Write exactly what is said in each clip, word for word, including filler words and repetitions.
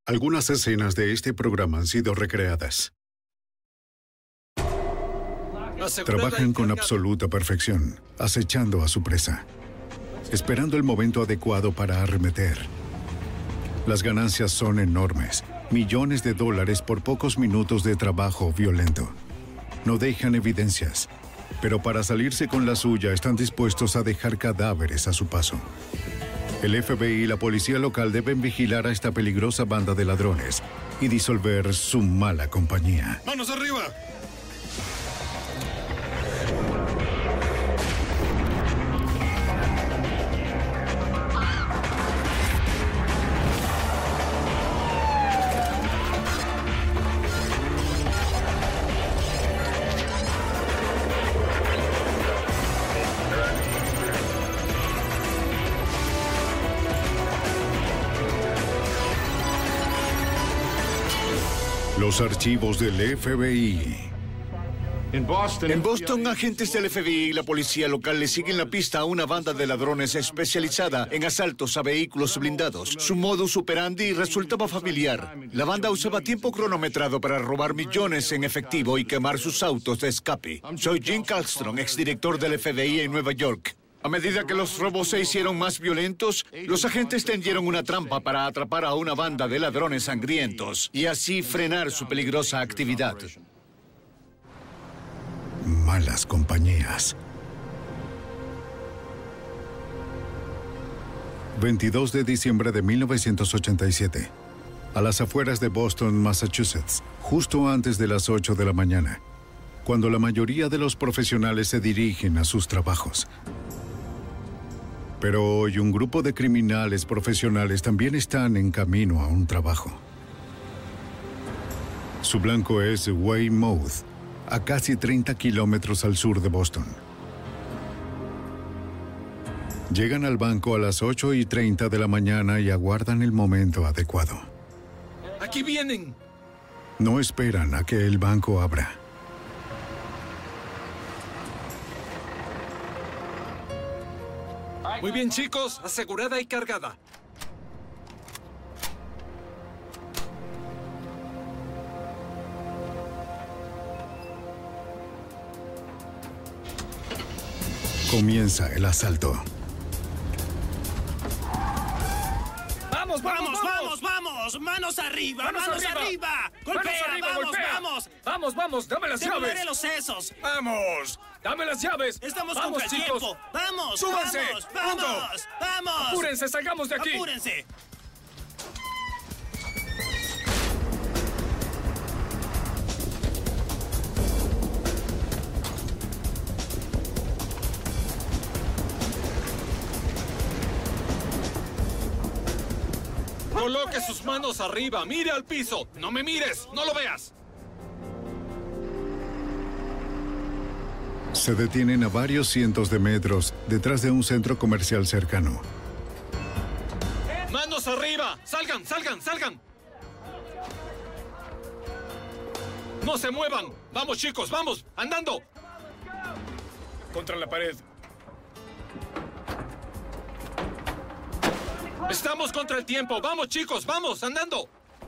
Algunas escenas de este programa han sido recreadas. Trabajan con absoluta perfección, acechando a su presa, esperando el momento adecuado para arremeter. Las ganancias son enormes, millones de dólares por pocos minutos de trabajo violento. No dejan evidencias, pero para salirse con la suya están dispuestos a dejar cadáveres a su paso. El F B I y la policía local deben vigilar a esta peligrosa banda de ladrones y disolver su mala compañía. ¡Manos arriba! Los archivos del F B I. En Boston, En Boston, agentes del F B I y la policía local le siguen la pista a una banda de ladrones especializada en asaltos a vehículos blindados. Su modus operandi resultaba familiar. La banda usaba tiempo cronometrado para robar millones en efectivo y quemar sus autos de escape. Soy Jim Kallstrom, exdirector del F B I en Nueva York. A medida que los robos se hicieron más violentos, los agentes tendieron una trampa para atrapar a una banda de ladrones sangrientos y así frenar su peligrosa actividad. Malas compañías. veintidós de diciembre de mil novecientos ochenta y siete. A las afueras de Boston, Massachusetts, justo antes de las ocho de la mañana, cuando la mayoría de los profesionales se dirigen a sus trabajos. Pero hoy un grupo de criminales profesionales también están en camino a un trabajo. Su blanco es Weymouth, a casi treinta kilómetros al sur de Boston. Llegan al banco a las ocho y treinta de la mañana y aguardan el momento adecuado. ¡Aquí vienen! No esperan a que el banco abra. Muy bien, chicos. Asegurada y cargada. Comienza el asalto. ¡Vamos, vamos, ¡Vamos, vamos, vamos! ¡Manos arriba! ¡Manos, ¡Manos arriba! arriba! ¡Golpea! ¡Manos arriba, ¡Vamos, golpea! vamos! ¡Vamos, vamos! ¡Dame las ¡Devolveré llaves! los sesos! ¡Vamos! ¡Dame las llaves! ¡Estamos ¡Vamos, contra el chicos! tiempo! ¡Vamos! ¡Súbanse! ¡Vamos! ¡Vamos! ¡Vamos! ¡Apúrense! ¡Salgamos de aquí! ¡Apúrense! Coloque sus manos arriba. Mire al piso. No me mires. No lo veas. Se detienen a varios cientos de metros detrás de un centro comercial cercano. ¡Manos arriba! ¡Salgan, salgan, salgan! ¡No se muevan! ¡Vamos, chicos, vamos! ¡Andando! Contra la pared. Estamos contra el tiempo. ¡Vamos, chicos, vamos! ¡Andando!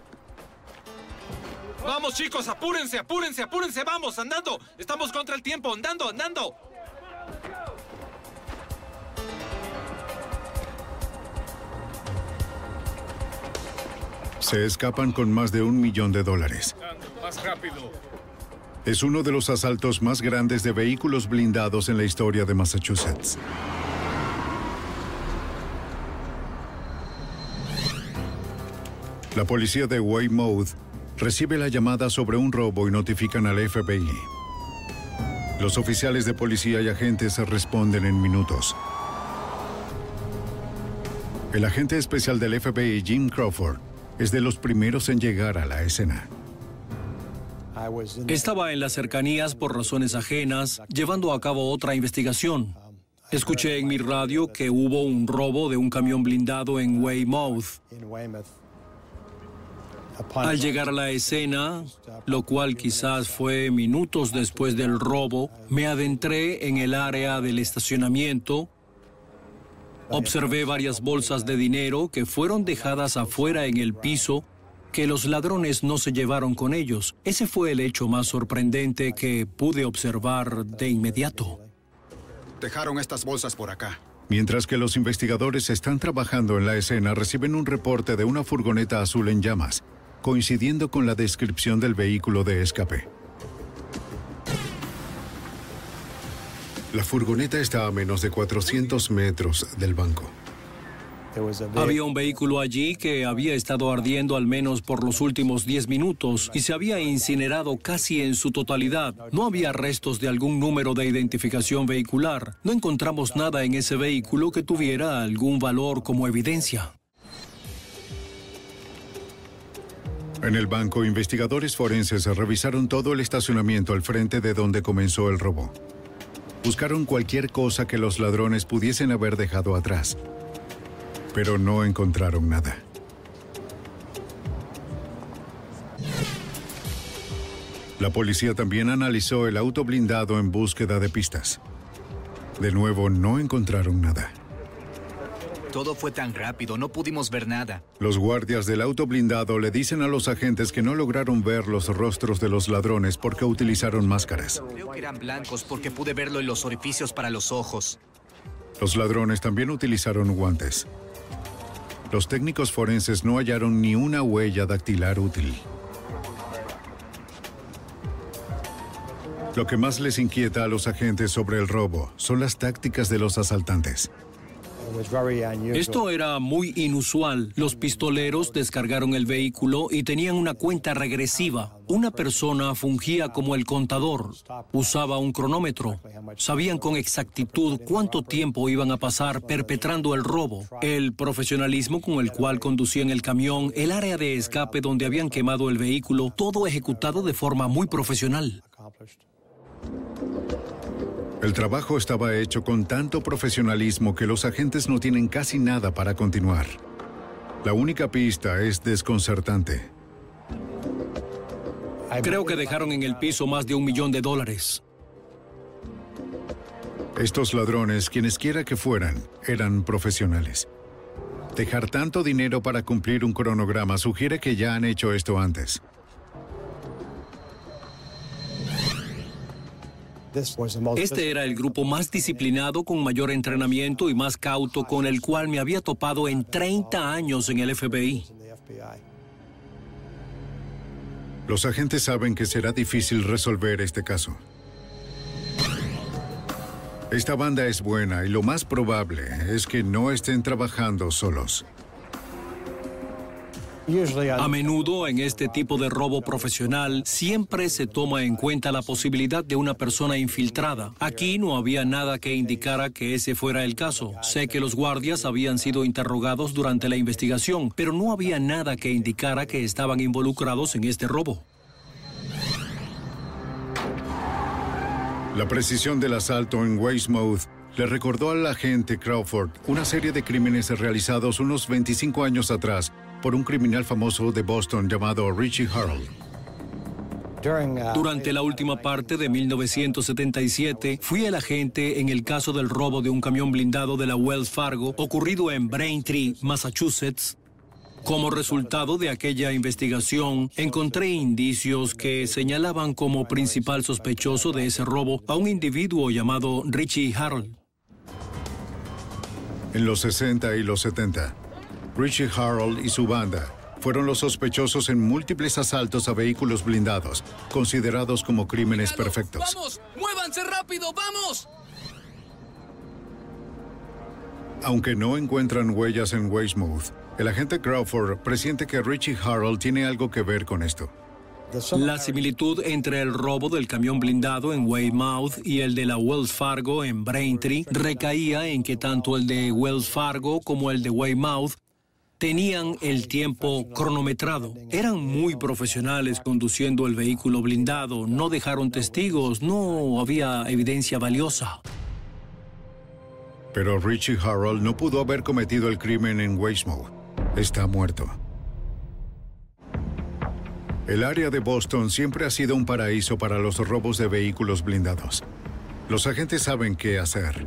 ¡Vamos, chicos! ¡Apúrense, apúrense, apúrense! ¡Vamos, andando! ¡Estamos contra el tiempo! ¡Andando, andando! Se escapan con más de un millón de dólares. ¡Más rápido! Es uno de los asaltos más grandes de vehículos blindados en la historia de Massachusetts. La policía de Weymouth recibe la llamada sobre un robo y notifican al F B I. Los oficiales de policía y agentes responden en minutos. El agente especial del F B I, Jim Crawford, es de los primeros en llegar a la escena. Estaba en las cercanías por razones ajenas, llevando a cabo otra investigación. Escuché en mi radio que hubo un robo de un camión blindado en Weymouth. Al llegar a la escena, lo cual quizás fue minutos después del robo, me adentré en el área del estacionamiento. Observé varias bolsas de dinero que fueron dejadas afuera en el piso que los ladrones no se llevaron con ellos. Ese fue el hecho más sorprendente que pude observar de inmediato. Dejaron estas bolsas por acá. Mientras que los investigadores están trabajando en la escena, reciben un reporte de una furgoneta azul en llamas, coincidiendo con la descripción del vehículo de escape. La furgoneta está a menos de cuatrocientos metros del banco. Había un vehículo allí que había estado ardiendo al menos por los últimos diez minutos y se había incinerado casi en su totalidad. No había restos de algún número de identificación vehicular. No encontramos nada en ese vehículo que tuviera algún valor como evidencia. En el banco, investigadores forenses revisaron todo el estacionamiento al frente de donde comenzó el robo. Buscaron cualquier cosa que los ladrones pudiesen haber dejado atrás, pero no encontraron nada. La policía también analizó el auto blindado en búsqueda de pistas. De nuevo, no encontraron nada. Todo fue tan rápido, no pudimos ver nada. Los guardias del auto blindado le dicen a los agentes que no lograron ver los rostros de los ladrones porque utilizaron máscaras. Creo que eran blancos porque pude verlo en los orificios para los ojos. Los ladrones también utilizaron guantes. Los técnicos forenses no hallaron ni una huella dactilar útil. Lo que más les inquieta a los agentes sobre el robo son las tácticas de los asaltantes. Esto era muy inusual. Los pistoleros descargaron el vehículo y tenían una cuenta regresiva. Una persona fungía como el contador. Usaba un cronómetro. Sabían con exactitud cuánto tiempo iban a pasar perpetrando el robo. El profesionalismo con el cual conducían el camión, el área de escape donde habían quemado el vehículo, todo ejecutado de forma muy profesional. El trabajo estaba hecho con tanto profesionalismo que los agentes no tienen casi nada para continuar. La única pista es desconcertante. Creo que dejaron en el piso más de un millón de dólares. Estos ladrones, quienes quiera que fueran, eran profesionales. Dejar tanto dinero para cumplir un cronograma sugiere que ya han hecho esto antes. Este era el grupo más disciplinado, con mayor entrenamiento y más cauto con el cual me había topado en treinta años en el F B I. Los agentes saben que será difícil resolver este caso. Esta banda es buena y lo más probable es que no estén trabajando solos. A menudo en este tipo de robo profesional siempre se toma en cuenta la posibilidad de una persona infiltrada. Aquí no había nada que indicara que ese fuera el caso. Sé que los guardias habían sido interrogados durante la investigación, pero no había nada que indicara que estaban involucrados en este robo. La precisión del asalto en Weymouth le recordó al agente Crawford una serie de crímenes realizados unos veinticinco años atrás por un criminal famoso de Boston llamado Richie Harold. Durante la última parte de mil novecientos setenta y siete, fui el agente en el caso del robo de un camión blindado de la Wells Fargo ocurrido en Braintree, Massachusetts. Como resultado de aquella investigación, encontré indicios que señalaban como principal sospechoso de ese robo a un individuo llamado Richie Harold. En los sesenta y los setenta, Richie Harold y su banda fueron los sospechosos en múltiples asaltos a vehículos blindados, considerados como crímenes perfectos. ¡Vamos! ¡Muévanse rápido! ¡Vamos! Aunque no encuentran huellas en Weymouth, el agente Crawford presiente que Richie Harold tiene algo que ver con esto. La similitud entre el robo del camión blindado en Weymouth y el de la Wells Fargo en Braintree recaía en que tanto el de Wells Fargo como el de Weymouth tenían el tiempo cronometrado. Eran muy profesionales conduciendo el vehículo blindado, no dejaron testigos, no había evidencia valiosa. Pero Richie Harold no pudo haber cometido el crimen en Weymouth. Está muerto. El área de Boston siempre ha sido un paraíso para los robos de vehículos blindados. Los agentes saben qué hacer.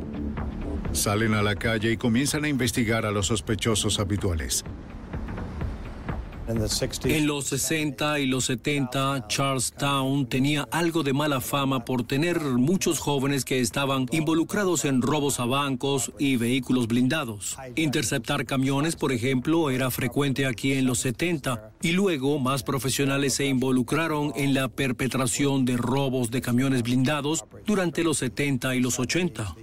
Salen a la calle y comienzan a investigar a los sospechosos habituales. En los sesenta y los setenta, Charlestown tenía algo de mala fama por tener muchos jóvenes que estaban involucrados en robos a bancos y vehículos blindados. Interceptar camiones, por ejemplo, era frecuente aquí en los setenta, y luego más profesionales se involucraron en la perpetración de robos de camiones blindados durante los setenta y los ochenta.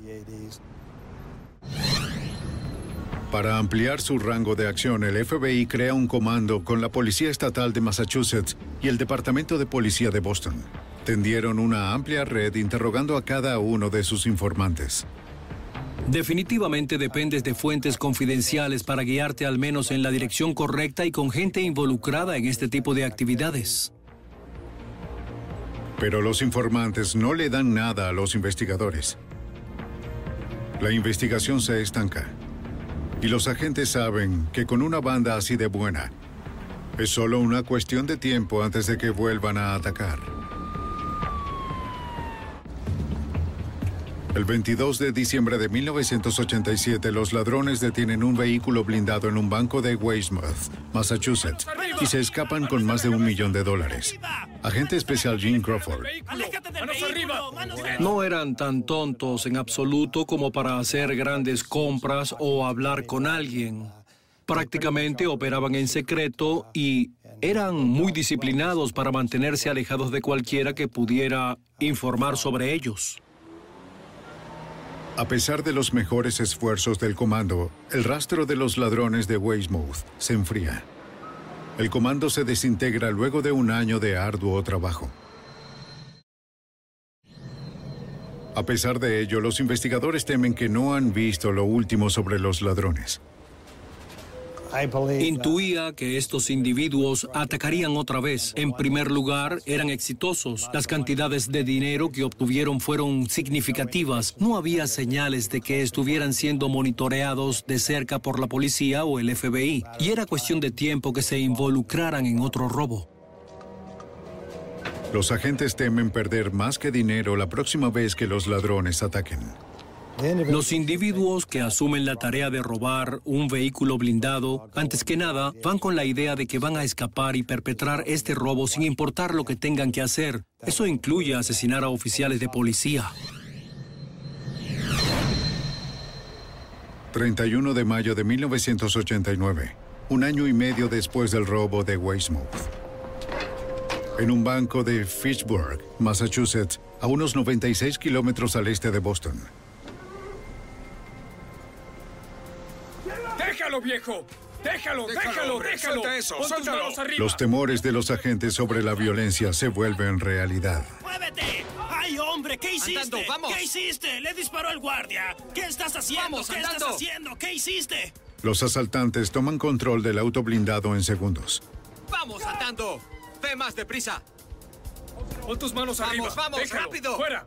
Para ampliar su rango de acción, el F B I crea un comando con la Policía Estatal de Massachusetts y el Departamento de Policía de Boston. Tendieron una amplia red interrogando a cada uno de sus informantes. Definitivamente dependes de fuentes confidenciales para guiarte al menos en la dirección correcta y con gente involucrada en este tipo de actividades. Pero los informantes no le dan nada a los investigadores. La investigación se estanca. Y los agentes saben que con una banda así de buena, es solo una cuestión de tiempo antes de que vuelvan a atacar. El veintidós de diciembre de mil novecientos ochenta y siete, los ladrones detienen un vehículo blindado en un banco de Weymouth, Massachusetts, y se escapan con más de un millón de dólares. Agente especial Gene Crawford. No eran tan tontos en absoluto como para hacer grandes compras o hablar con alguien. Prácticamente operaban en secreto y eran muy disciplinados para mantenerse alejados de cualquiera que pudiera informar sobre ellos. A pesar de los mejores esfuerzos del comando, el rastro de los ladrones de Weymouth se enfría. El comando se desintegra luego de un año de arduo trabajo. A pesar de ello, los investigadores temen que no han visto lo último sobre los ladrones. Intuía que estos individuos atacarían otra vez. En primer lugar, eran exitosos. Las cantidades de dinero que obtuvieron fueron significativas. No había señales de que estuvieran siendo monitoreados de cerca por la policía o el F B I. Y era cuestión de tiempo que se involucraran en otro robo. Los agentes temen perder más que dinero la próxima vez que los ladrones ataquen. Los individuos que asumen la tarea de robar un vehículo blindado, antes que nada, van con la idea de que van a escapar y perpetrar este robo sin importar lo que tengan que hacer. Eso incluye asesinar a oficiales de policía. treinta y uno de mayo de mil novecientos ochenta y nueve, un año y medio después del robo de Weymouth. En un banco de Fitchburg, Massachusetts, a unos noventa y seis kilómetros al este de Boston. ¡Déjalo, viejo! ¡Déjalo, déjalo, déjalo! ¡Suelta eso, suéltalo! Los temores de los agentes sobre la violencia se vuelven realidad. ¡Muévete! ¡Ay, hombre! ¿Qué hiciste? Andando, vamos. ¿Qué hiciste? ¡Le disparó el guardia! ¿Qué estás haciendo? Vamos, ¿Qué andando. estás haciendo? ¿Qué hiciste? Los asaltantes toman control del auto blindado en segundos. ¡Vamos, andando! ¡Ve más deprisa! Pon tus manos Vamos, arriba. vamos, Déjalo. rápido. ¡Fuera!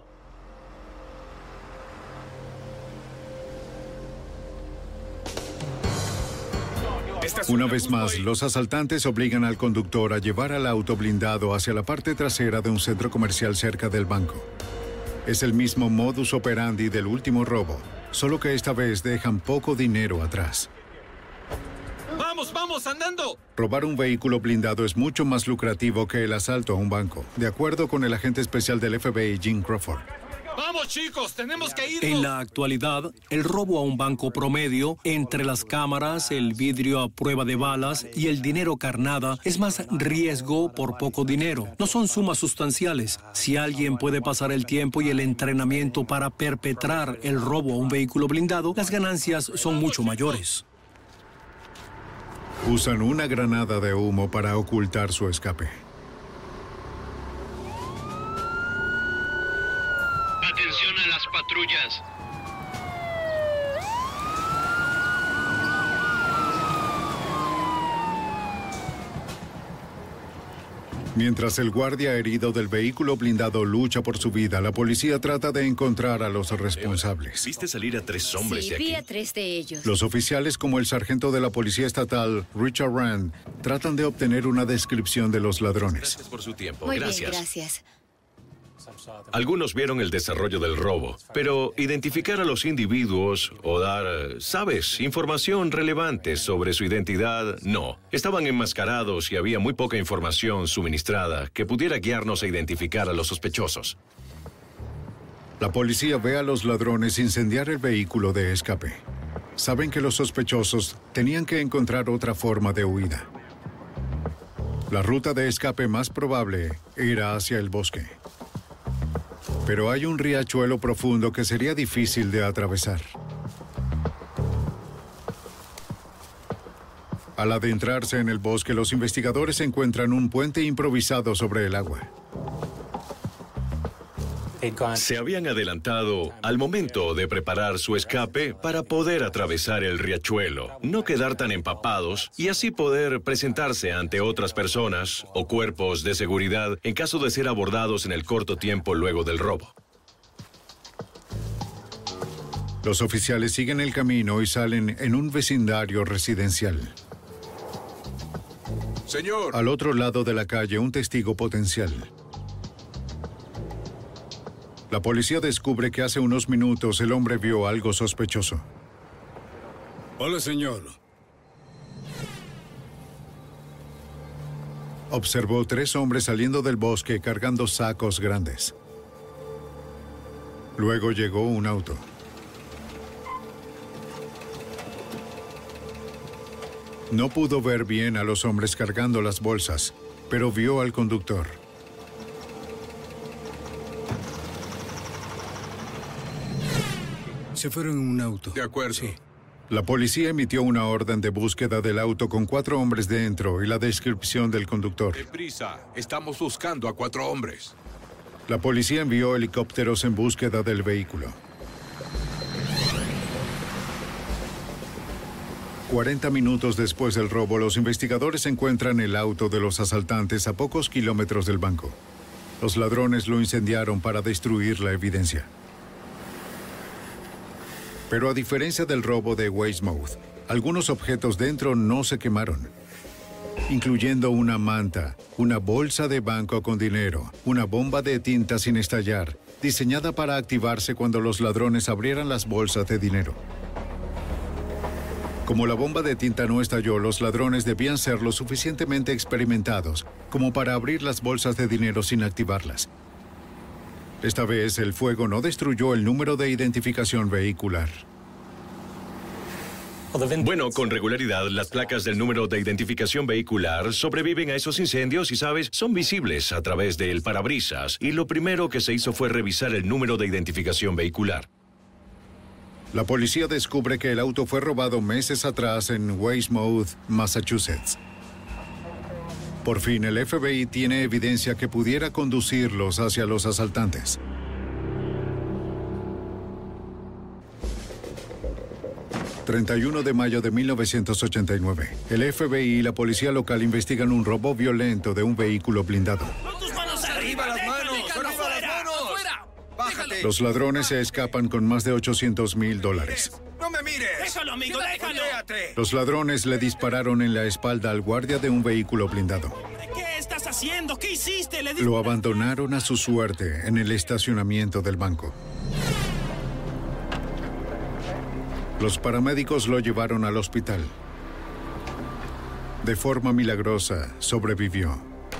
Una vez más, los asaltantes obligan al conductor a llevar al auto blindado hacia la parte trasera de un centro comercial cerca del banco. Es el mismo modus operandi del último robo, solo que esta vez dejan poco dinero atrás. ¡Vamos, vamos, andando! Robar un vehículo blindado es mucho más lucrativo que el asalto a un banco, de acuerdo con el agente especial del F B I, Gene Crawford. ¡Vamos, chicos! ¡Tenemos que irnos! En la actualidad, el robo a un banco promedio, entre las cámaras, el vidrio a prueba de balas y el dinero carnada, es más riesgo por poco dinero. No son sumas sustanciales. Si alguien puede pasar el tiempo y el entrenamiento para perpetrar el robo a un vehículo blindado, las ganancias son mucho mayores. Usan una granada de humo para ocultar su escape. Atención a las patrullas. Mientras el guardia herido del vehículo blindado lucha por su vida, la policía trata de encontrar a los responsables. ¿Viste salir a tres hombres sí, de aquí? vi a tres de ellos. Los oficiales, como el sargento de la policía estatal, Richard Rand, tratan de obtener una descripción de los ladrones. Gracias por su tiempo. Muy Gracias. bien, gracias. Algunos vieron el desarrollo del robo, pero identificar a los individuos o dar, ¿sabes?, información relevante sobre su identidad, no. Estaban enmascarados y había muy poca información suministrada que pudiera guiarnos a identificar a los sospechosos. La policía ve a los ladrones incendiar el vehículo de escape. Saben que los sospechosos tenían que encontrar otra forma de huida. La ruta de escape más probable era hacia el bosque. Pero hay un riachuelo profundo que sería difícil de atravesar. Al adentrarse en el bosque, los investigadores encuentran un puente improvisado sobre el agua. Se habían adelantado al momento de preparar su escape para poder atravesar el riachuelo, no quedar tan empapados y así poder presentarse ante otras personas o cuerpos de seguridad en caso de ser abordados en el corto tiempo luego del robo. Los oficiales siguen el camino y salen en un vecindario residencial. Señor. Al otro lado de la calle, un testigo potencial. La policía descubre que hace unos minutos el hombre vio algo sospechoso. Hola, señor. Observó tres hombres saliendo del bosque cargando sacos grandes. Luego llegó un auto. No pudo ver bien a los hombres cargando las bolsas, pero vio al conductor. Se fueron en un auto. De acuerdo. Sí. La policía emitió una orden de búsqueda del auto con cuatro hombres dentro y la descripción del conductor. Deprisa, estamos buscando a cuatro hombres. La policía envió helicópteros en búsqueda del vehículo. cuarenta minutos después del robo, los investigadores encuentran el auto de los asaltantes a pocos kilómetros del banco. Los ladrones lo incendiaron para destruir la evidencia. Pero a diferencia del robo de Weymouth, algunos objetos dentro no se quemaron, incluyendo una manta, una bolsa de banco con dinero, una bomba de tinta sin estallar, diseñada para activarse cuando los ladrones abrieran las bolsas de dinero. Como la bomba de tinta no estalló, los ladrones debían ser lo suficientemente experimentados como para abrir las bolsas de dinero sin activarlas. Esta vez, el fuego no destruyó el número de identificación vehicular. Bueno, con regularidad, las placas del número de identificación vehicular sobreviven a esos incendios y, ¿sabes?, son visibles a través del parabrisas. Y lo primero que se hizo fue revisar el número de identificación vehicular. La policía descubre que el auto fue robado meses atrás en Weymouth, Massachusetts. Por fin, el F B I tiene evidencia que pudiera conducirlos hacia los asaltantes. treinta y uno de mayo de mil novecientos ochenta y nueve. El F B I y la policía local investigan un robo violento de un vehículo blindado. ¡Con tus manos arriba, las manos! ¡Arriba las manos! ¡Bájate! Los ladrones se escapan con más de ochocientos mil dólares. ¡No me mires! ¡Déjalo, amigo, déjalo! Los ladrones le dispararon en la espalda al guardia de un vehículo blindado. ¿Qué estás haciendo? ¿Qué hiciste? Le Lo abandonaron a su suerte en el estacionamiento del banco. Los paramédicos lo llevaron al hospital. De forma milagrosa, sobrevivió.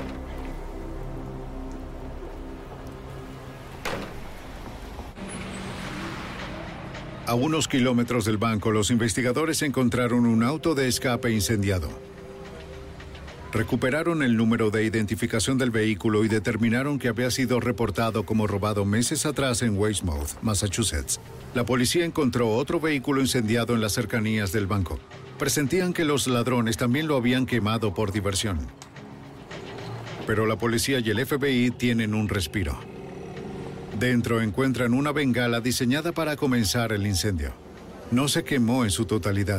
A unos kilómetros del banco, los investigadores encontraron un auto de escape incendiado. Recuperaron el número de identificación del vehículo y determinaron que había sido reportado como robado meses atrás en Weymouth, Massachusetts. La policía encontró otro vehículo incendiado en las cercanías del banco. Presentían que los ladrones también lo habían quemado por diversión. Pero la policía y el F B I tienen un respiro. Dentro encuentran una bengala diseñada para comenzar el incendio. No se quemó en su totalidad.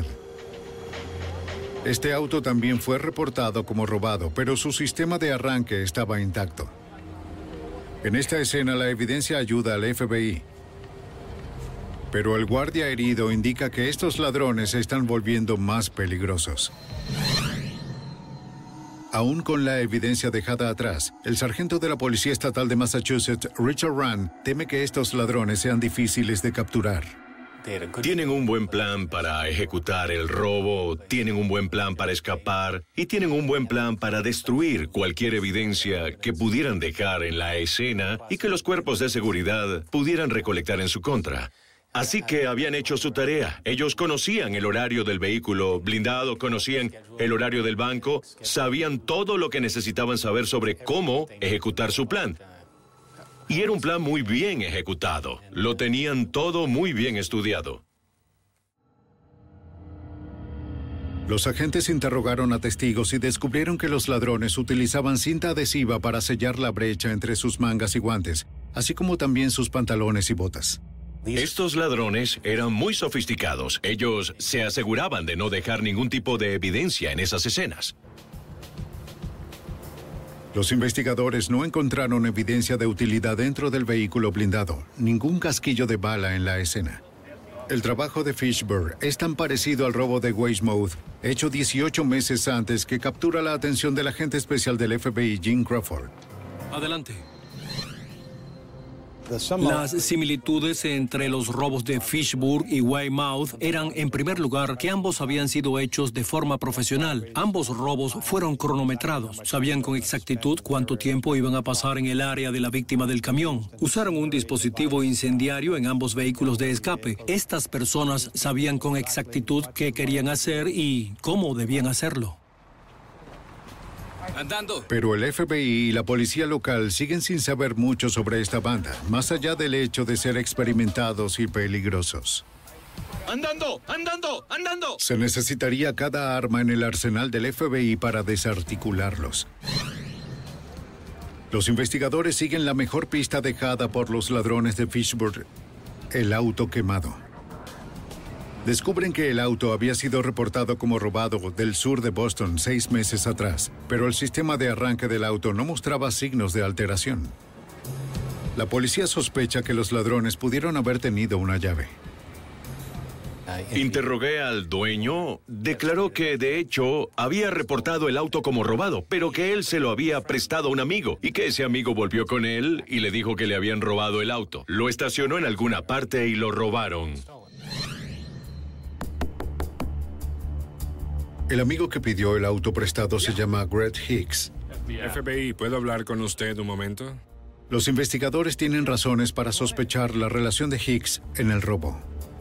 Este auto también fue reportado como robado, pero su sistema de arranque estaba intacto. En esta escena, la evidencia ayuda al F B I. Pero el guardia herido indica que estos ladrones se están volviendo más peligrosos. Aún con la evidencia dejada atrás, el sargento de la Policía Estatal de Massachusetts, Richard Rand, teme que estos ladrones sean difíciles de capturar. Tienen un buen plan para ejecutar el robo, tienen un buen plan para escapar y tienen un buen plan para destruir cualquier evidencia que pudieran dejar en la escena y que los cuerpos de seguridad pudieran recolectar en su contra. Así que habían hecho su tarea. Ellos conocían el horario del vehículo blindado, conocían el horario del banco, sabían todo lo que necesitaban saber sobre cómo ejecutar su plan. Y era un plan muy bien ejecutado. Lo tenían todo muy bien estudiado. Los agentes interrogaron a testigos y descubrieron que los ladrones utilizaban cinta adhesiva para sellar la brecha entre sus mangas y guantes, así como también sus pantalones y botas. Estos ladrones eran muy sofisticados. Ellos se aseguraban de no dejar ningún tipo de evidencia en esas escenas. Los investigadores no encontraron evidencia de utilidad dentro del vehículo blindado, ningún casquillo de bala en la escena. El trabajo de Fishburne es tan parecido al robo de Weymouth, hecho dieciocho meses antes, que captura la atención del agente especial del F B I, Jim Crawford. Adelante. Las similitudes entre los robos de Fishburne y Weymouth eran, en primer lugar, que ambos habían sido hechos de forma profesional. Ambos robos fueron cronometrados. Sabían con exactitud cuánto tiempo iban a pasar en el área de la víctima del camión. Usaron un dispositivo incendiario en ambos vehículos de escape. Estas personas sabían con exactitud qué querían hacer y cómo debían hacerlo. Andando. Pero el F B I y la policía local siguen sin saber mucho sobre esta banda, más allá del hecho de ser experimentados y peligrosos. ¡Andando! ¡Andando! ¡Andando! Se necesitaría cada arma en el arsenal del F B I para desarticularlos. Los investigadores siguen la mejor pista dejada por los ladrones de Fishburne, el auto quemado. Descubren que el auto había sido reportado como robado del sur de Boston seis meses atrás, pero el sistema de arranque del auto no mostraba signos de alteración. La policía sospecha que los ladrones pudieron haber tenido una llave. Interrogué al dueño, declaró que de hecho había reportado el auto como robado, pero que él se lo había prestado a un amigo y que ese amigo volvió con él y le dijo que le habían robado el auto. Lo estacionó en alguna parte y lo robaron. El amigo que pidió el auto prestado se llama Greg Hicks. F B I, ¿puedo hablar con usted un momento? Los investigadores tienen razones para sospechar la relación de Hicks en el robo.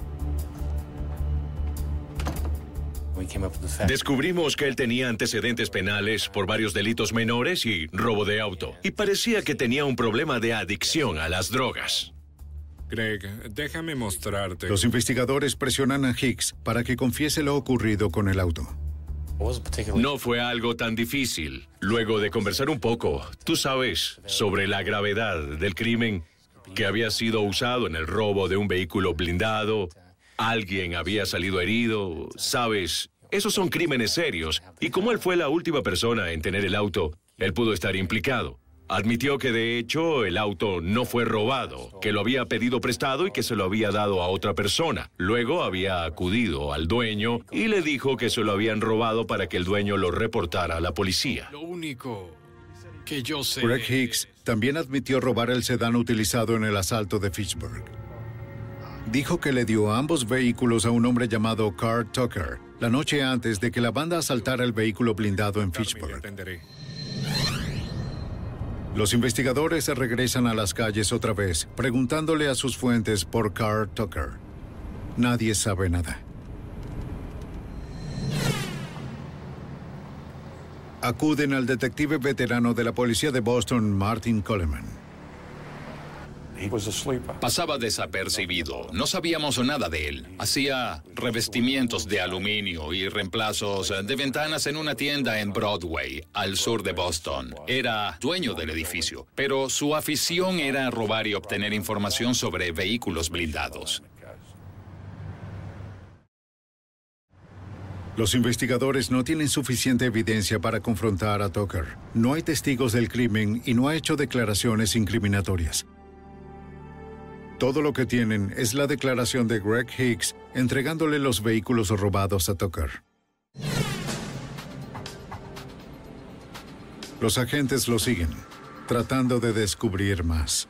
Descubrimos que él tenía antecedentes penales por varios delitos menores y robo de auto. Y parecía que tenía un problema de adicción a las drogas. Greg, déjame mostrarte. Los investigadores presionan a Hicks para que confiese lo ocurrido con el auto. No fue algo tan difícil. Luego de conversar un poco, tú sabes, sobre la gravedad del crimen, que había sido usado en el robo de un vehículo blindado, alguien había salido herido, sabes, esos son crímenes serios. Y como él fue la última persona en tener el auto, él pudo estar implicado. Admitió que de hecho el auto no fue robado, que lo había pedido prestado y que se lo había dado a otra persona. Luego había acudido al dueño y le dijo que se lo habían robado para que el dueño lo reportara a la policía. Lo único que yo sé... Greg Hicks también admitió robar el sedán utilizado en el asalto de Fishburne. Dijo que le dio ambos vehículos a un hombre llamado Carl Tucker la noche antes de que la banda asaltara el vehículo blindado en Fishburne. Los investigadores se regresan a las calles otra vez, preguntándole a sus fuentes por Carl Tucker. Nadie sabe nada. Acuden al detective veterano de la policía de Boston, Martin Coleman. Pasaba desapercibido. No sabíamos nada de él. Hacía revestimientos de aluminio y reemplazos de ventanas en una tienda en Broadway, al sur de Boston. Era dueño del edificio, pero su afición era robar y obtener información sobre vehículos blindados. Los investigadores no tienen suficiente evidencia para confrontar a Tucker. No hay testigos del crimen y no ha hecho declaraciones incriminatorias. Todo lo que tienen es la declaración de Greg Hicks entregándole los vehículos robados a Tucker. Los agentes lo siguen, tratando de descubrir más.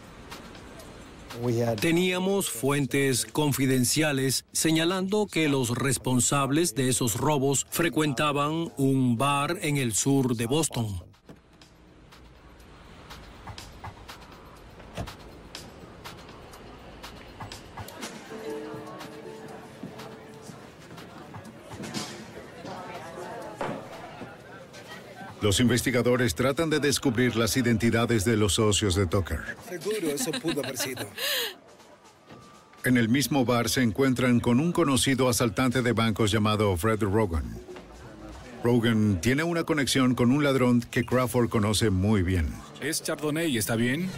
Teníamos fuentes confidenciales señalando que los responsables de esos robos frecuentaban un bar en el sur de Boston. Los investigadores tratan de descubrir las identidades de los socios de Tucker. Seguro eso pudo haber sido. En el mismo bar se encuentran con un conocido asaltante de bancos llamado Fred Rogan. Rogan tiene una conexión con un ladrón que Crawford conoce muy bien. ¿Es Chardonnay? ¿Está bien?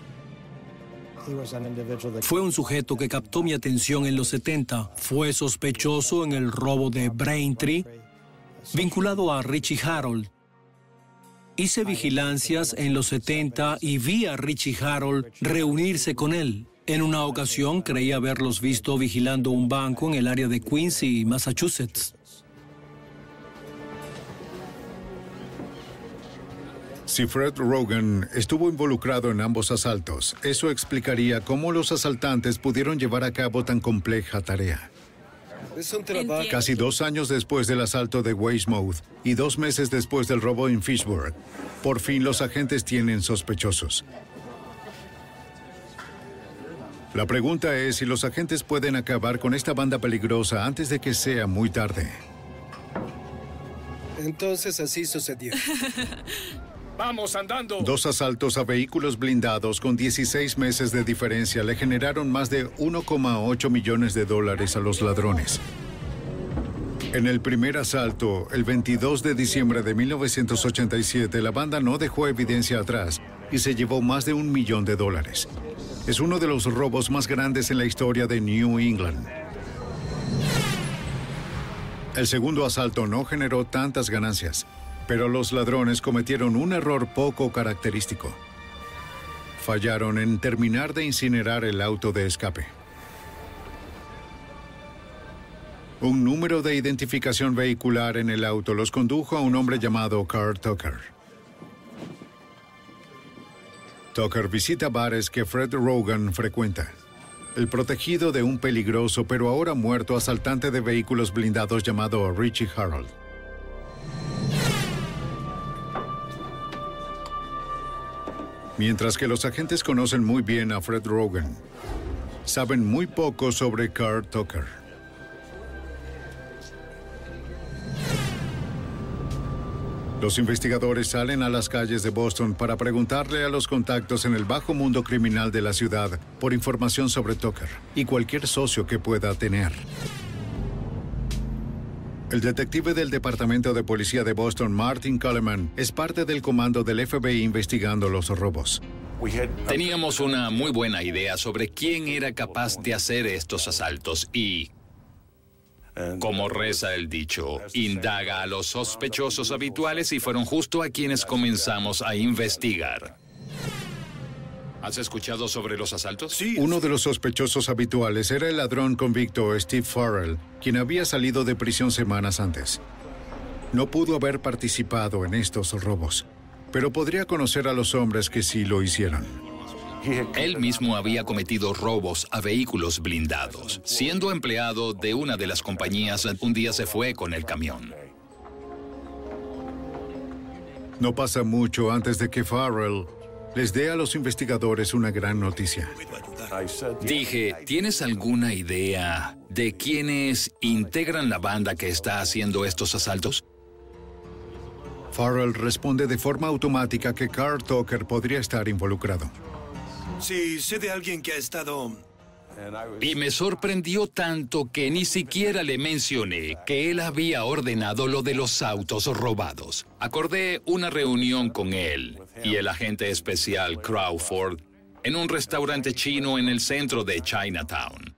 Fue un sujeto que captó mi atención en los setenta. Fue sospechoso en el robo de Braintree, vinculado a Richie Harold. Hice vigilancias en los setenta y vi a Richie Harold reunirse con él. En una ocasión creí haberlos visto vigilando un banco en el área de Quincy, Massachusetts. Si Fred Rogan estuvo involucrado en ambos asaltos, eso explicaría cómo los asaltantes pudieron llevar a cabo tan compleja tarea. Es un trabajo. Casi dos años después del asalto de Weymouth y dos meses después del robo en Fishburne, por fin los agentes tienen sospechosos. La pregunta es si los agentes pueden acabar con esta banda peligrosa antes de que sea muy tarde. Entonces así sucedió. ¡Vamos andando! Dos asaltos a vehículos blindados con dieciséis meses de diferencia le generaron más de uno coma ocho millones de dólares a los ladrones. En el primer asalto, el veintidós de diciembre de mil novecientos ochenta y siete, la banda no dejó evidencia atrás y se llevó más de un millón de dólares. Es uno de los robos más grandes en la historia de New England. El segundo asalto no generó tantas ganancias, pero los ladrones cometieron un error poco característico. Fallaron en terminar de incinerar el auto de escape. Un número de identificación vehicular en el auto los condujo a un hombre llamado Carl Tucker. Tucker visita bares que Fred Rogan frecuenta. El protegido de un peligroso pero ahora muerto asaltante de vehículos blindados llamado Richie Harold. Mientras que los agentes conocen muy bien a Fred Rogan, saben muy poco sobre Carl Tucker. Los investigadores salen a las calles de Boston para preguntarle a los contactos en el bajo mundo criminal de la ciudad por información sobre Tucker y cualquier socio que pueda tener. El detective del Departamento de Policía de Boston, Martin Coleman, es parte del comando del F B I investigando los robos. Teníamos una muy buena idea sobre quién era capaz de hacer estos asaltos y, como reza el dicho, indaga a los sospechosos habituales y fueron justo a quienes comenzamos a investigar. ¿Has escuchado sobre los asaltos? Sí. Uno de los sospechosos habituales era el ladrón convicto Steve Farrell, quien había salido de prisión semanas antes. No pudo haber participado en estos robos, pero podría conocer a los hombres que sí lo hicieron. Él mismo había cometido robos a vehículos blindados. Siendo empleado de una de las compañías, un día se fue con el camión. No pasa mucho antes de que Farrell les dé a los investigadores una gran noticia. Dije, ¿tienes alguna idea de quiénes integran la banda que está haciendo estos asaltos? Farrell responde de forma automática que Carl Tucker podría estar involucrado. Sí, sé de alguien que ha estado... Y me sorprendió tanto que ni siquiera le mencioné que él había ordenado lo de los autos robados. Acordé una reunión con él y el agente especial Crawford en un restaurante chino en el centro de Chinatown.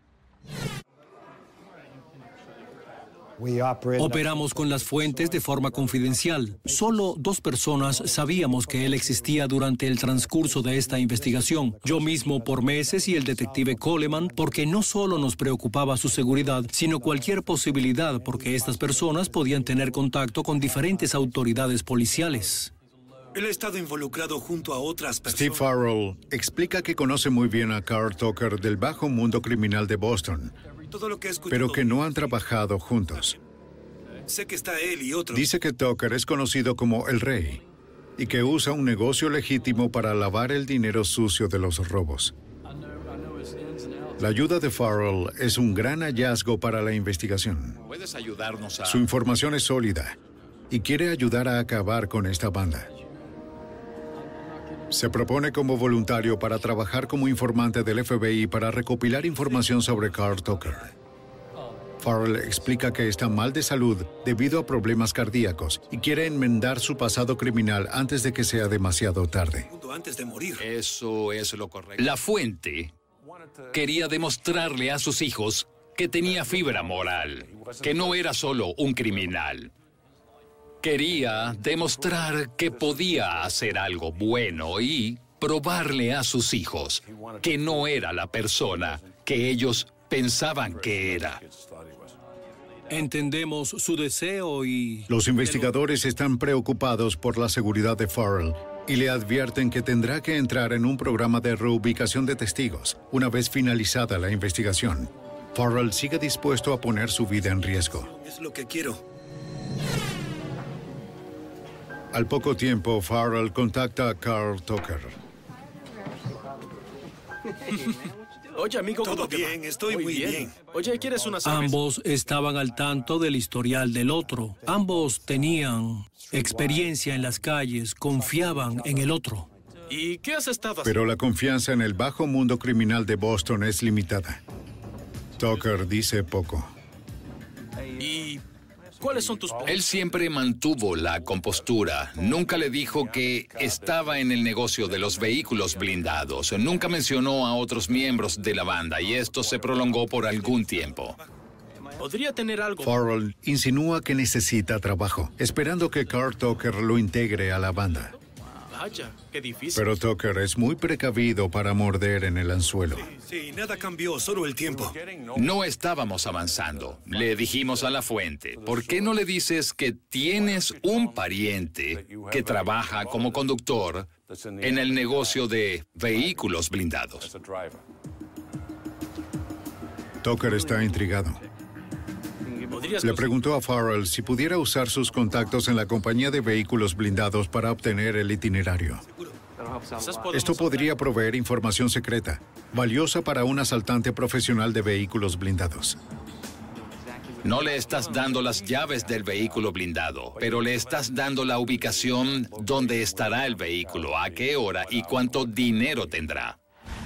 Operamos con las fuentes de forma confidencial. Solo dos personas sabíamos que él existía durante el transcurso de esta investigación. Yo mismo por meses y el detective Coleman, porque no solo nos preocupaba su seguridad, sino cualquier posibilidad porque estas personas podían tener contacto con diferentes autoridades policiales. Él ha estado involucrado junto a otras personas. Steve Farrell explica que conoce muy bien a Carl Tucker del bajo mundo criminal de Boston, Todo lo que he escuchado, pero que no han trabajado juntos. sé que está él y otros. Dice que Tucker es conocido como el Rey y que usa un negocio legítimo para lavar el dinero sucio de los robos. La ayuda de Farrell es un gran hallazgo para la investigación. ¿Puedes ayudarnos a...? Su información es sólida y quiere ayudar a acabar con esta banda. Se propone como voluntario para trabajar como informante del F B I para recopilar información sobre Carl Tucker. Farrell explica que está mal de salud debido a problemas cardíacos y quiere enmendar su pasado criminal antes de que sea demasiado tarde. Antes de morir. Eso es lo correcto. La fuente quería demostrarle a sus hijos que tenía fibra moral, que no era solo un criminal. Quería demostrar que podía hacer algo bueno y probarle a sus hijos que no era la persona que ellos pensaban que era. Entendemos su deseo y... Los investigadores están preocupados por la seguridad de Farrell y le advierten que tendrá que entrar en un programa de reubicación de testigos una vez finalizada la investigación. Farrell sigue dispuesto a poner su vida en riesgo. Es lo que quiero. Al poco tiempo, Farrell contacta a Carl Tucker. Oye, amigo, Todo ¿cómo te va? bien, estoy muy bien. Oye, ¿quieres una cerveza? Ambos estaban al tanto del historial del otro. Ambos tenían experiencia en las calles, confiaban en el otro. ¿Y qué has estado haciendo? Pero la confianza en el bajo mundo criminal de Boston es limitada. Tucker dice poco. ¿Y cuáles son tus planes? Él siempre mantuvo la compostura. Nunca le dijo que estaba en el negocio de los vehículos blindados. Nunca mencionó a otros miembros de la banda y esto se prolongó por algún tiempo. Podría tener algo. Farrell insinúa que necesita trabajo, esperando que Carl Tucker lo integre a la banda. Vaya, qué difícil. Pero Tucker es muy precavido para morder en el anzuelo. Sí, nada cambió, solo el tiempo. No estábamos avanzando. Le dijimos a la fuente, ¿por qué no le dices que tienes un pariente que trabaja como conductor en el negocio de vehículos blindados? Tucker está intrigado. Le preguntó a Farrell si pudiera usar sus contactos en la compañía de vehículos blindados para obtener el itinerario. Esto podría proveer información secreta, valiosa para un asaltante profesional de vehículos blindados. No le estás dando las llaves del vehículo blindado, pero le estás dando la ubicación donde estará el vehículo, a qué hora y cuánto dinero tendrá.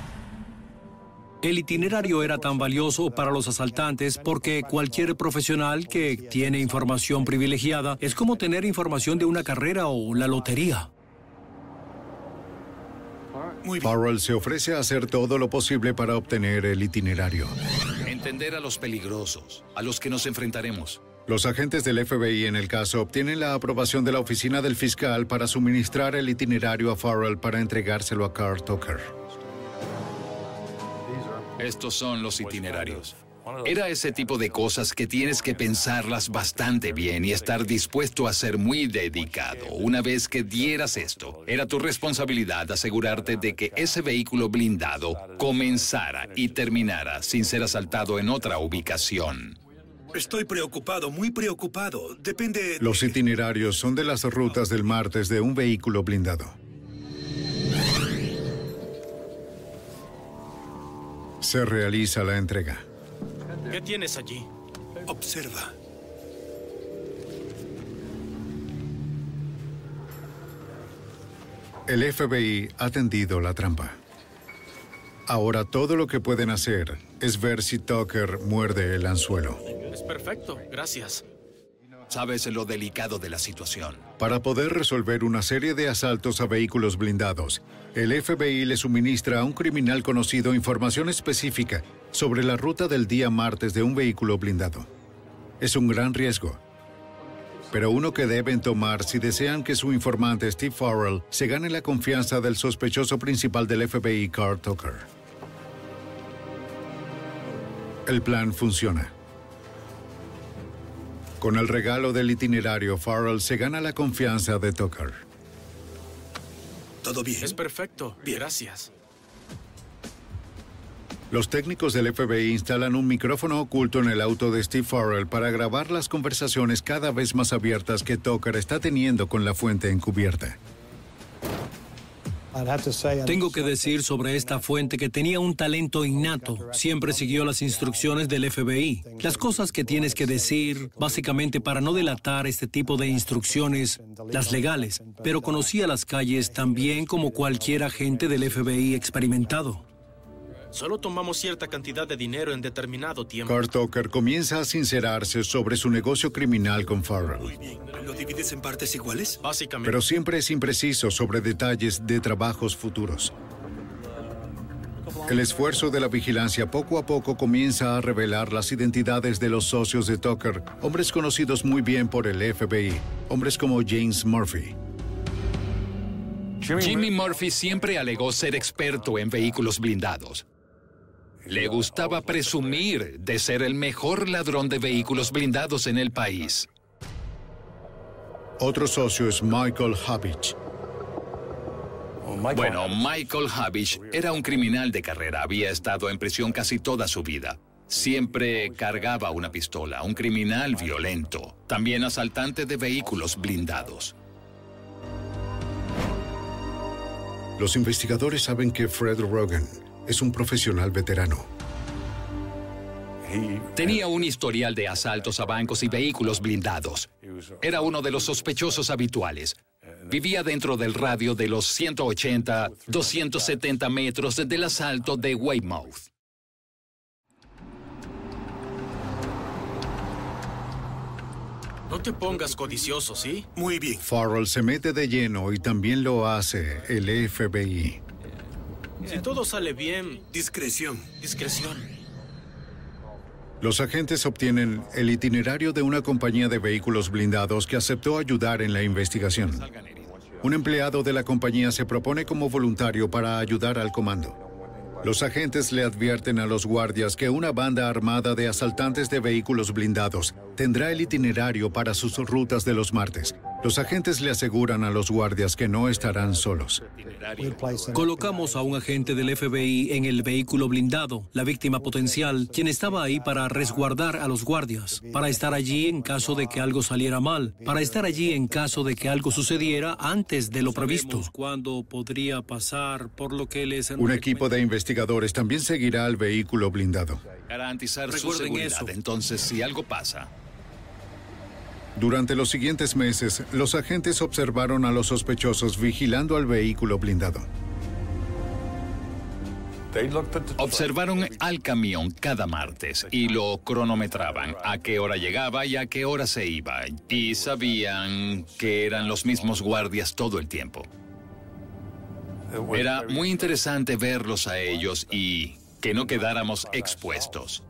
El itinerario era tan valioso para los asaltantes porque cualquier profesional que tiene información privilegiada es como tener información de una carrera o la lotería. Farrell se ofrece a hacer todo lo posible para obtener el itinerario. Entender a los peligrosos, a los que nos enfrentaremos. Los agentes del F B I en el caso obtienen la aprobación de la oficina del fiscal para suministrar el itinerario a Farrell para entregárselo a Carl Tucker. Estos son los itinerarios. Era ese tipo de cosas que tienes que pensarlas bastante bien y estar dispuesto a ser muy dedicado. Una vez que dieras esto, era tu responsabilidad asegurarte de que ese vehículo blindado comenzara y terminara sin ser asaltado en otra ubicación. Estoy preocupado, muy preocupado. Depende... Los itinerarios son de las rutas del martes de un vehículo blindado. Se realiza la entrega. ¿Qué tienes allí? Observa. El F B I ha tendido la trampa. Ahora todo lo que pueden hacer es ver si Tucker muerde el anzuelo. Es perfecto, gracias. Sabes lo delicado de la situación. Para poder resolver una serie de asaltos a vehículos blindados, el F B I le suministra a un criminal conocido información específica sobre la ruta del día martes de un vehículo blindado. Es un gran riesgo, pero uno que deben tomar si desean que su informante Steve Farrell se gane la confianza del sospechoso principal del F B I, Carl Tucker. El plan funciona. Con el regalo del itinerario, Farrell se gana la confianza de Tucker. ¿Todo bien? Es perfecto. Bien. Gracias. Los técnicos del F B I instalan un micrófono oculto en el auto de Steve Farrell para grabar las conversaciones cada vez más abiertas que Tucker está teniendo con la fuente encubierta. Tengo que decir sobre esta fuente que tenía un talento innato. Siempre siguió las instrucciones del F B I. Las cosas que tienes que decir, básicamente para no delatar este tipo de instrucciones, las legales, pero conocía las calles tan bien como cualquier agente del F B I experimentado. Solo tomamos cierta cantidad de dinero en determinado tiempo. Carl Tucker comienza a sincerarse sobre su negocio criminal con Farrell. Muy bien. ¿Lo divides en partes iguales? Básicamente. Pero siempre es impreciso sobre detalles de trabajos futuros. El esfuerzo de la vigilancia poco a poco comienza a revelar las identidades de los socios de Tucker, hombres conocidos muy bien por el F B I, hombres como James Murphy. Jimmy Murphy siempre alegó ser experto en vehículos blindados. Le gustaba presumir de ser el mejor ladrón de vehículos blindados en el país. Otro socio es Michael Habich. Bueno, Michael Habich era un criminal de carrera. Había estado en prisión casi toda su vida. Siempre cargaba una pistola, un criminal violento. También asaltante de vehículos blindados. Los investigadores saben que Fred Rogan es un profesional veterano. Tenía un historial de asaltos a bancos y vehículos blindados. Era uno de los sospechosos habituales. Vivía dentro del radio de los ciento ochenta, doscientos setenta metros del asalto de Weymouth. No te pongas codicioso, ¿sí? Muy bien. Farrell se mete de lleno y también lo hace el F B I. Si todo sale bien... Discreción. Discreción. Los agentes obtienen el itinerario de una compañía de vehículos blindados que aceptó ayudar en la investigación. Un empleado de la compañía se propone como voluntario para ayudar al comando. Los agentes le advierten a los guardias que una banda armada de asaltantes de vehículos blindados tendrá el itinerario para sus rutas de los martes. Los agentes le aseguran a los guardias que no estarán solos. Colocamos a un agente del F B I en el vehículo blindado, la víctima potencial, quien estaba ahí para resguardar a los guardias, para estar allí en caso de que algo saliera mal, para estar allí en caso de que algo sucediera antes de lo previsto. ¿Cuándo podría pasar por lo que les... Un equipo de investigadores también seguirá al vehículo blindado. Garantizar su seguridad, entonces, si algo pasa. Durante los siguientes meses, los agentes observaron a los sospechosos vigilando al vehículo blindado. Observaron al camión cada martes y lo cronometraban, a qué hora llegaba y a qué hora se iba. Y sabían que eran los mismos guardias todo el tiempo. Era muy interesante verlos a ellos y que no quedáramos expuestos.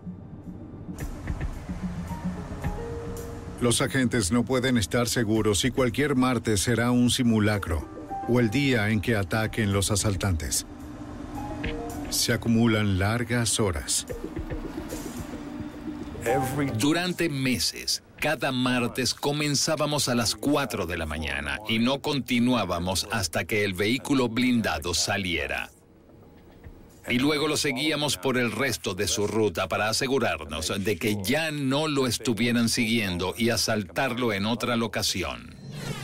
Los agentes no pueden estar seguros si cualquier martes será un simulacro o el día en que ataquen los asaltantes. Se acumulan largas horas. Durante meses, cada martes comenzábamos a las cuatro de la mañana y no continuábamos hasta que el vehículo blindado saliera. Y luego lo seguíamos por el resto de su ruta para asegurarnos de que ya no lo estuvieran siguiendo y asaltarlo en otra locación.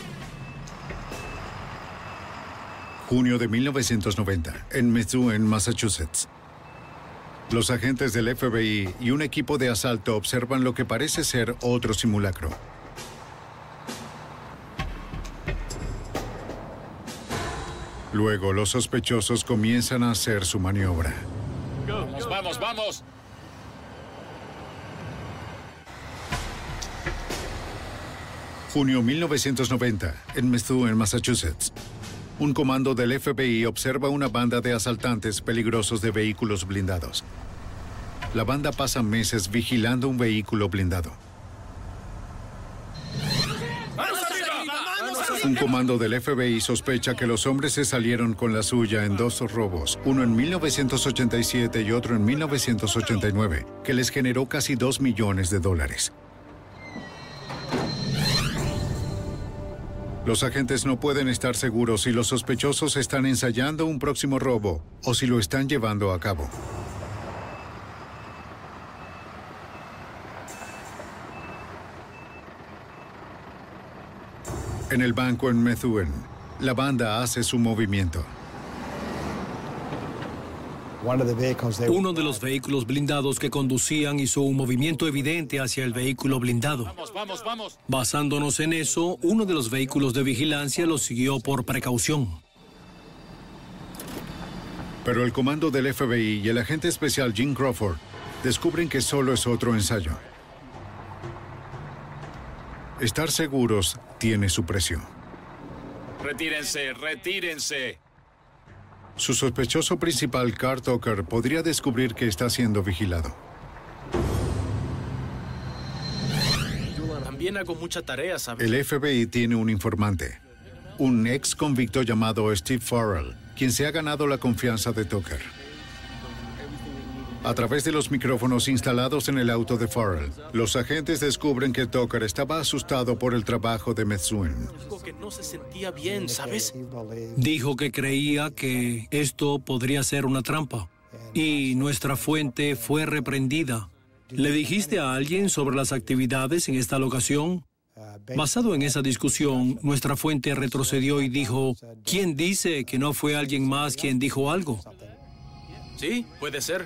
Junio de mil novecientos noventa, en Methuen, Massachusetts. Los agentes del F B I y un equipo de asalto observan lo que parece ser otro simulacro. Luego, los sospechosos comienzan a hacer su maniobra. ¡Vamos, vamos, vamos! Junio mil novecientos noventa, en Methuen, Massachusetts. Un comando del F B I observa una banda de asaltantes peligrosos de vehículos blindados. La banda pasa meses vigilando un vehículo blindado. Un comando del F B I sospecha que los hombres se salieron con la suya en dos robos, uno en mil novecientos ochenta y siete y otro en mil novecientos ochenta y nueve, que les generó casi dos millones de dólares. Los agentes no pueden estar seguros si los sospechosos están ensayando un próximo robo o si lo están llevando a cabo. En el banco en Methuen, la banda hace su movimiento. Uno de los vehículos blindados que conducían hizo un movimiento evidente hacia el vehículo blindado. Vamos, vamos, vamos. Basándonos en eso, uno de los vehículos de vigilancia lo siguió por precaución. Pero el comando del F B I y el agente especial Jim Crawford descubren que solo es otro ensayo. Estar seguros tiene su precio. Retírense, retírense. Su sospechoso principal, Carl Tucker, podría descubrir que está siendo vigilado. También hago mucha tarea, ¿sabes? El F B I tiene un informante, un ex convicto llamado Steve Farrell, quien se ha ganado la confianza de Tucker. A través de los micrófonos instalados en el auto de Farrell, los agentes descubren que Tucker estaba asustado por el trabajo de Methuen. Dijo que no se sentía bien, ¿sabes? Dijo que creía que esto podría ser una trampa. Y nuestra fuente fue reprendida. ¿Le dijiste a alguien sobre las actividades en esta locación? Basado en esa discusión, nuestra fuente retrocedió y dijo, ¿quién dice que no fue alguien más quien dijo algo? Sí, puede ser.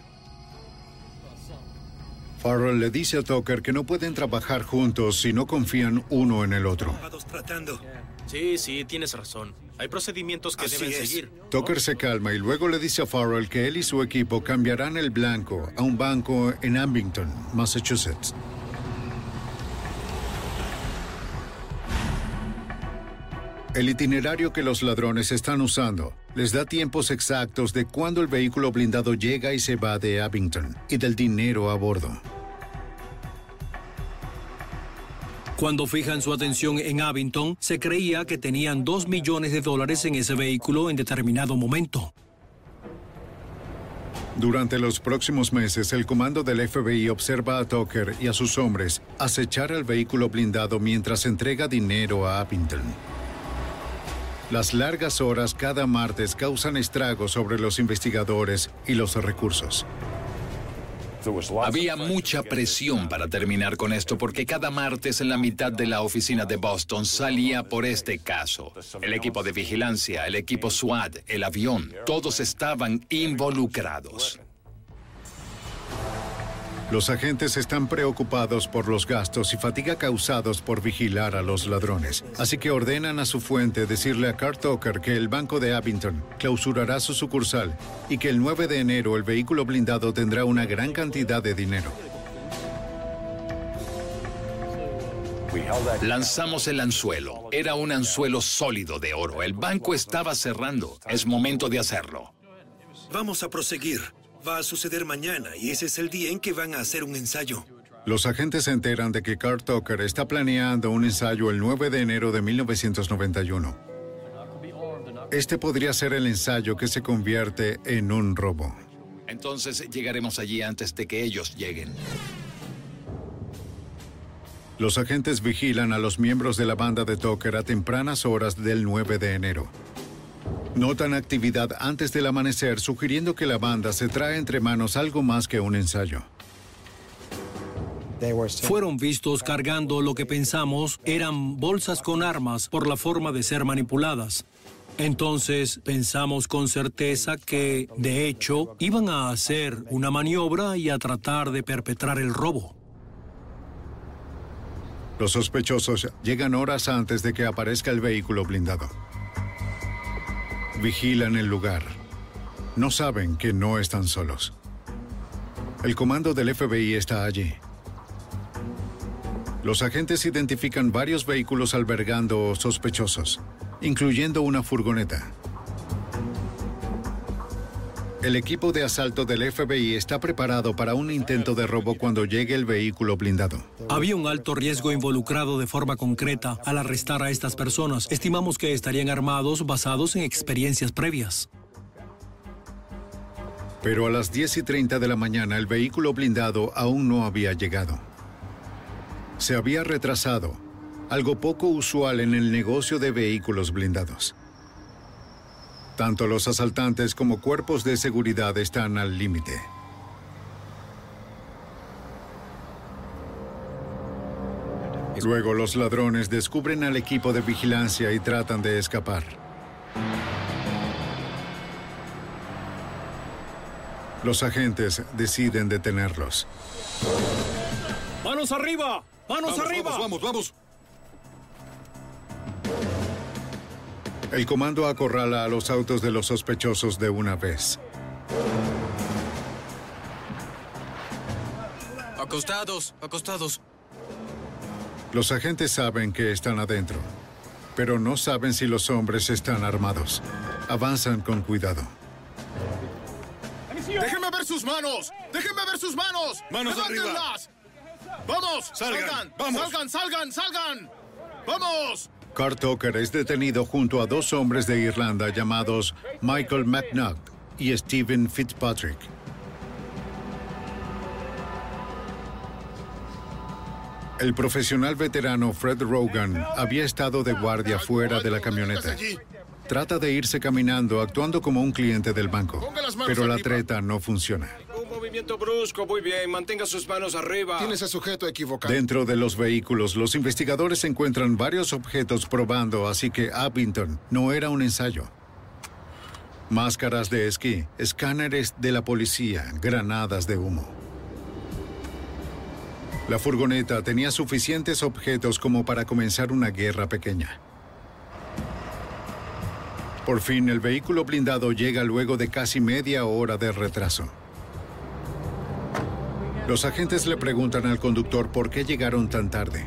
Farrell le dice a Tucker que no pueden trabajar juntos si no confían uno en el otro. Sí, sí, tienes razón. Hay procedimientos que deben seguir. Tucker se calma y luego le dice a Farrell que él y su equipo cambiarán el blanco a un banco en Abington, Massachusetts. El itinerario que los ladrones están usando les da tiempos exactos de cuándo el vehículo blindado llega y se va de Abington y del dinero a bordo. Cuando fijan su atención en Abington, se creía que tenían dos millones de dólares en ese vehículo en determinado momento. Durante los próximos meses, el comando del F B I observa a Tucker y a sus hombres acechar el vehículo blindado mientras entrega dinero a Abington. Las largas horas cada martes causan estragos sobre los investigadores y los recursos. Había mucha presión para terminar con esto porque cada martes en la mitad de la oficina de Boston salía por este caso. El equipo de vigilancia, el equipo SWAT, el avión, todos estaban involucrados. Los agentes están preocupados por los gastos y fatiga causados por vigilar a los ladrones. Así que ordenan a su fuente decirle a Carl Tucker que el banco de Abington clausurará su sucursal y que el nueve de enero el vehículo blindado tendrá una gran cantidad de dinero. Lanzamos el anzuelo. Era un anzuelo sólido de oro. El banco estaba cerrando. Es momento de hacerlo. Vamos a proseguir. Va a suceder mañana y ese es el día en que van a hacer un ensayo. Los agentes se enteran de que Carl Tucker está planeando un ensayo el nueve de enero de mil novecientos noventa y uno. Este podría ser el ensayo que se convierte en un robo. Entonces llegaremos allí antes de que ellos lleguen. Los agentes vigilan a los miembros de la banda de Tucker a tempranas horas del nueve de enero. Notan actividad antes del amanecer, sugiriendo que la banda se trae entre manos algo más que un ensayo. Fueron vistos cargando lo que pensamos eran bolsas con armas por la forma de ser manipuladas. Entonces pensamos con certeza que, de hecho, iban a hacer una maniobra y a tratar de perpetrar el robo. Los sospechosos llegan horas antes de que aparezca el vehículo blindado. Vigilan el lugar. No saben que no están solos. El comando del F B I está allí. Los agentes identifican varios vehículos albergando sospechosos, incluyendo una furgoneta. El equipo de asalto del F B I está preparado para un intento de robo cuando llegue el vehículo blindado. Había un alto riesgo involucrado de forma concreta al arrestar a estas personas. Estimamos que estarían armados basados en experiencias previas. Pero a las diez y treinta de la mañana el vehículo blindado aún no había llegado. Se había retrasado algo poco usual en el negocio de vehículos blindados. Tanto los asaltantes como cuerpos de seguridad están al límite. Luego los ladrones descubren al equipo de vigilancia y tratan de escapar. Los agentes deciden detenerlos. ¡Manos arriba! ¡Manos vamos, arriba! Vamos, vamos, vamos. El comando acorrala a los autos de los sospechosos de una vez. Acostados, acostados. Los agentes saben que están adentro, pero no saben si los hombres están armados. Avanzan con cuidado. ¡Déjenme ver sus manos! ¡Déjenme ver sus manos! ¡Manos arriba! ¡Vamos! ¡Salgan! ¡Salgan! ¡Vamos! ¡Salgan, salgan, salgan! ¡Vamos! Carl Tucker es detenido junto a dos hombres de Irlanda llamados Michael McNutt y Stephen Fitzpatrick. El profesional veterano Fred Rogan había estado de guardia fuera de la camioneta. Trata de irse caminando, actuando como un cliente del banco, pero la treta no funciona. Un movimiento brusco, muy bien. Mantenga sus manos arriba. Tienes al sujeto equivocado. Dentro de los vehículos, los investigadores encuentran varios objetos probando, así que Abington no era un ensayo. Máscaras de esquí, escáneres de la policía, granadas de humo. La furgoneta tenía suficientes objetos como para comenzar una guerra pequeña. Por fin, el vehículo blindado llega luego de casi media hora de retraso. Los agentes le preguntan al conductor por qué llegaron tan tarde.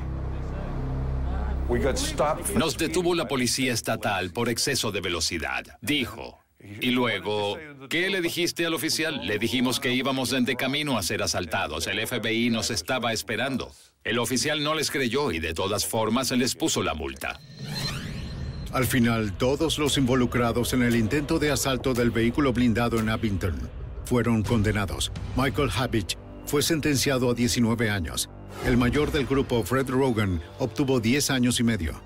Nos detuvo la policía estatal por exceso de velocidad, dijo. Y luego, ¿qué le dijiste al oficial? Le dijimos que íbamos de camino a ser asaltados. El F B I nos estaba esperando. El oficial no les creyó y de todas formas les puso la multa. Al final, todos los involucrados en el intento de asalto del vehículo blindado en Abington fueron condenados. Michael Habich fue sentenciado a diecinueve años. El mayor del grupo, Fred Rogan, obtuvo diez años y medio.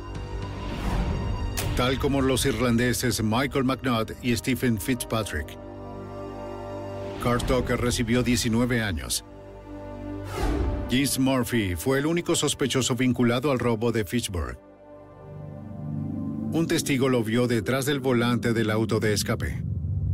Tal como los irlandeses Michael McNutt y Stephen Fitzpatrick. Carl Tucker recibió diecinueve años. James Murphy fue el único sospechoso vinculado al robo de Fitchburg. Un testigo lo vio detrás del volante del auto de escape.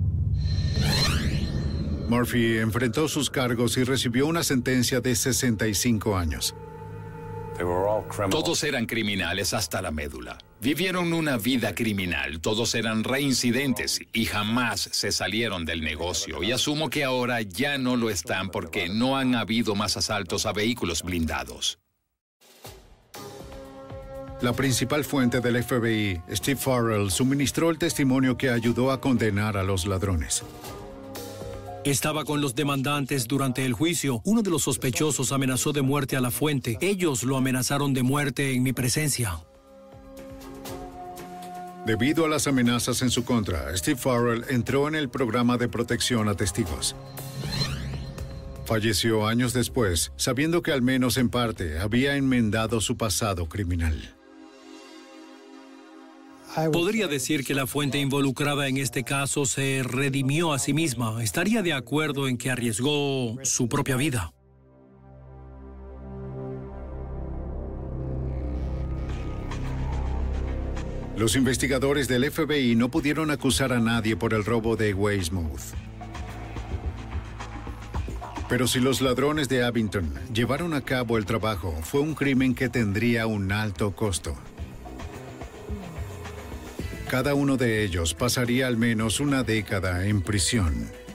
Murphy enfrentó sus cargos y recibió una sentencia de sesenta y cinco años. Todos eran criminales hasta la médula. Vivieron una vida criminal, todos eran reincidentes y jamás se salieron del negocio. Y asumo que ahora ya no lo están porque no han habido más asaltos a vehículos blindados. La principal fuente del F B I, Steve Farrell, suministró el testimonio que ayudó a condenar a los ladrones. Estaba con los demandantes durante el juicio. Uno de los sospechosos amenazó de muerte a la fuente. Ellos lo amenazaron de muerte en mi presencia. Debido a las amenazas en su contra, Steve Farrell entró en el programa de protección a testigos. Falleció años después, sabiendo que al menos en parte había enmendado su pasado criminal. Podría decir que la fuente involucrada en este caso se redimió a sí misma. Estaría de acuerdo en que arriesgó su propia vida. Los investigadores del F B I no pudieron acusar a nadie por el robo de Weymouth. Pero si los ladrones de Abington llevaron a cabo el trabajo, fue un crimen que tendría un alto costo. Cada uno de ellos pasaría al menos una década en prisión.